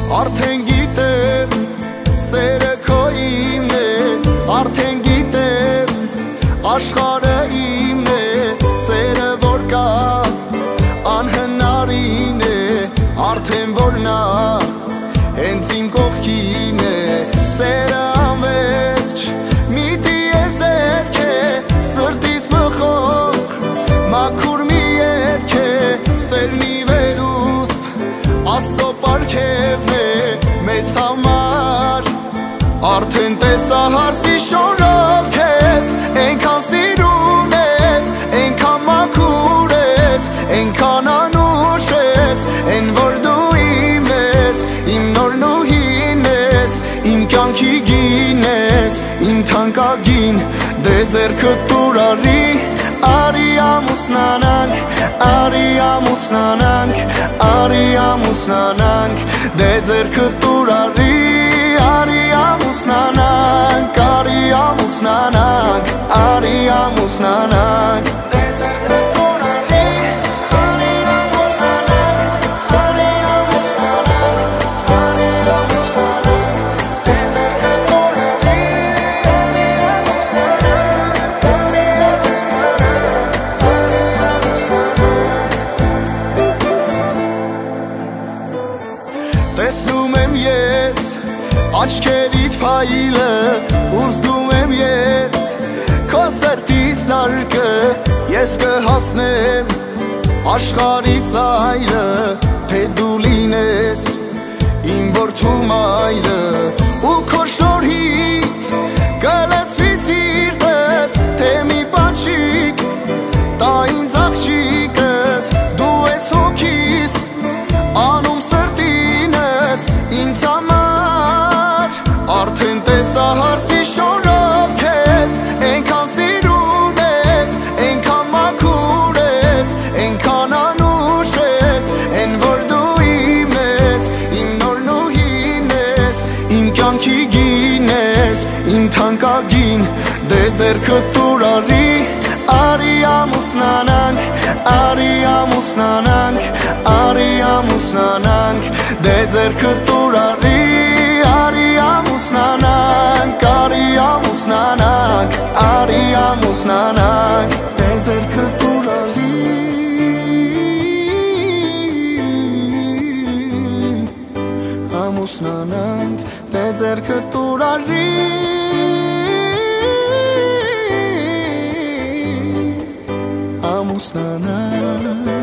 Արդեն գիտեմ սերը քո իմն է Արդեն գիտեմ աշխարհը իմն է Սերը որ կա անհնարին է Արդեն որ նա հենց իմ կողքին է Սերը անվերջ միտի է զերք է Սրտիս մխող մաքուր մի երգ է Սերն ի վերուստ Աստծո պարգևն է մեզ համար Արդեն տեսա հարսի շորով քեզ Ենքան սիրուն ես, ենքան մաքուր ես Ենքան անուշ ես, են որ դու իմ ես Իմ նորն ու հին ես, իմ կյանքի գին ես Իմ թանկագին, դե ձեռքդ տուր Արի ամուսնանանք, արի ամուսնանանք, արի ամուսնանանք Դե ձեռքդ տուր արի ամուսնանանք, արի ամուսնանանք, արի ամուսնանանք Դե ձեռքդ տուր արի ամուսնանանք, արի ամուսնանանք, արի ամուսնանանք Դե ձեռքդ տուր արի ամուսնանանք, արի Տեսնում եմ ես աչքերիդ փայլը Ուզգում եմ ես քո սրտի սարկը Ես կհասնեմ աշխարհի ծայրը Թե դու լինես իմ որդու մայրը Ու քո շնորհիվ կլցվի սիրտս Թե մի պաչիկ տա ինձ աղջիկս Դու ես հոգիս անում սրտինս ինձ համար Արդեն տեսա հարսի շորով քեզ Ենքան սիրուն ես, ենքան մաքուր ես Ենքան անուշ ես, են որ դու իմ ես Իմ նորն ու հին ես, իմ կյանքի գին ես Իմ թանկագին, դե ձեռքդ տուր Արի ամուսնանանք, արի ամուսնանանք, արի ամուսնանանք Դե ձեռքդ տուր արի ամուսնանանք, արի ամուսնանանք, արի ամուսնանանք Դե ձեռքդ տուր ամուսնանանք, դե ձեռքդ տուր ամուսնանանք